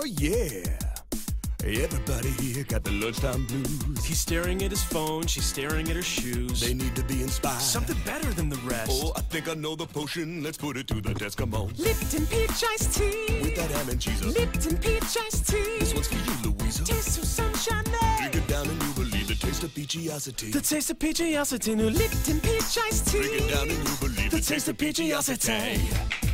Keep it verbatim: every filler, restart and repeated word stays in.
yeah. Everybody here got the lunchtime blues. He's staring at his phone, she's staring at her shoes. They need to be inspired. Something better than the rest. Oh, I think I know the potion. Let's put it to the test. Come on. Lipton Peach Iced Tea. With that ham and cheese. Lipton Peach Iced Tea. This one's for you, Louisa. Taste of sunshine. Drink it down and you believe the taste of peachiosity. The taste of peachiosity. New Lipton Lipton Peach Iced Tea. Drink it down and you believe the taste of peachiosity.